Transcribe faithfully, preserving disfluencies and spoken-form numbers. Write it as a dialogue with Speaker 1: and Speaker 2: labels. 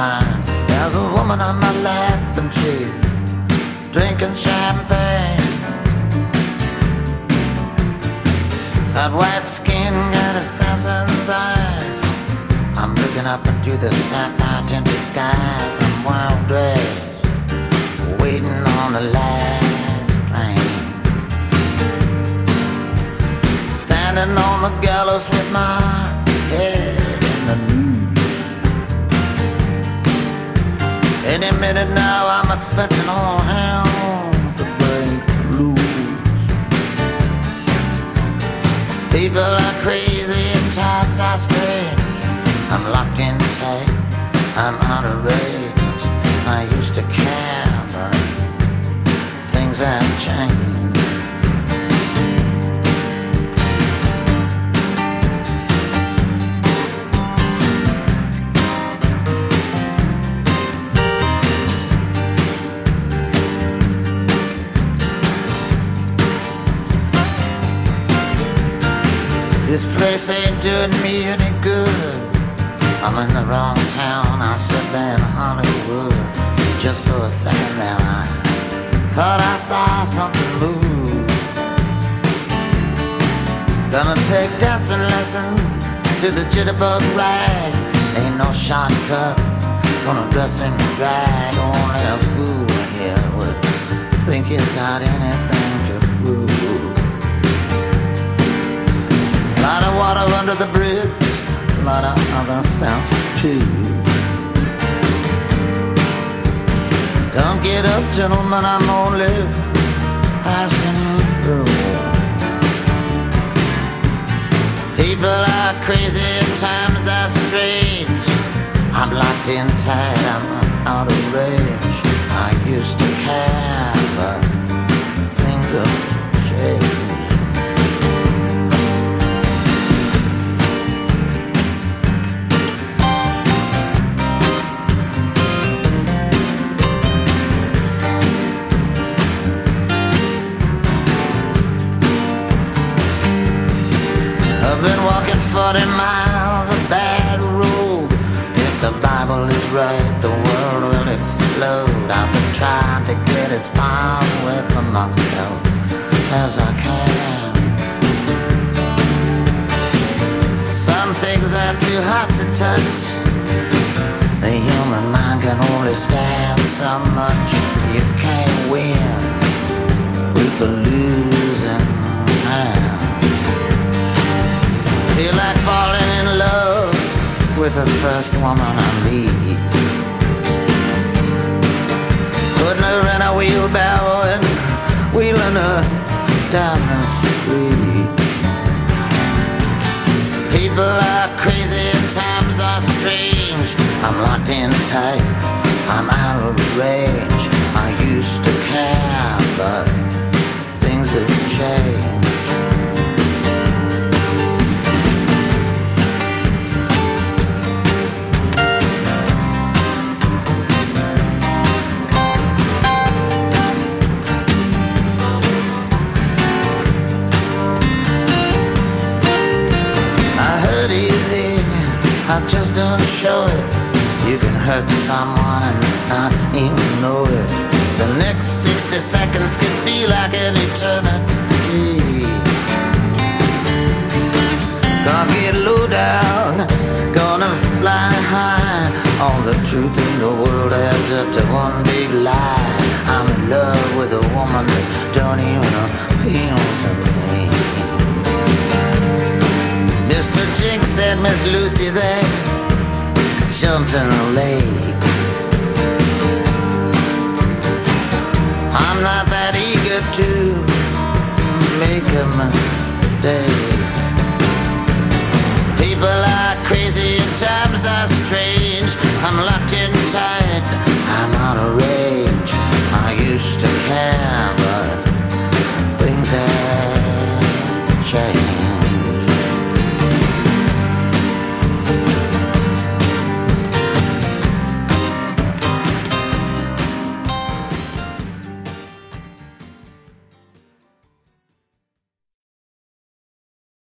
Speaker 1: behind. There's a woman on my lap and she's drinking champagne. Got white skin, got assassin's eyes. I'm looking up into the sapphire tinted skies. I'm well dressed, waiting on the last train. Standing on the gallows with my head in the news. Any minute now I'm expecting all hell to break loose. People are crazy and times are strange. I'm locked in tight, I'm out of range. I used to care, but things have changed. This place ain't doing me any good. I'm in the wrong town, I should be in Hollywood. Just for a second there I thought I saw something move. Gonna take dancing lessons to the jitterbug rag. Ain't no shortcuts, gonna dress in drag. Only a fool here would think he's got anything to prove. Lot of water under the bridge, a lot of other stuff too. Don't get up, gentlemen, I'm only passing through. People are crazy and times are strange. I'm locked in tight, I'm out of range. I used to care, but things have changed. I've been walking forty miles of bad road. If the Bible is right, the world will explode. I've been trying to get as far away from myself as I can. Some things are too hot to touch. The human mind can only stand so much. You can't win with the losing hand. Feel like falling in love with the first woman I meet. Putting her in a wheelbarrow and wheeling her down the street. People are crazy and times are strange. I'm locked in tight, I'm out of range. I used to care, but things have changed. I just don't show it. You can hurt someone and not even know it. The next sixty seconds could be like an eternity. Gonna get low down, gonna fly high. All the truth in the world adds up to one big lie. I'm in love with a woman that don't even appeal to me. Mister Jinx and Miss Lucy, they jumped in the lake. I'm not that eager to make a mistake. People are crazy and times are strange. I'm locked in tight, I'm out of range.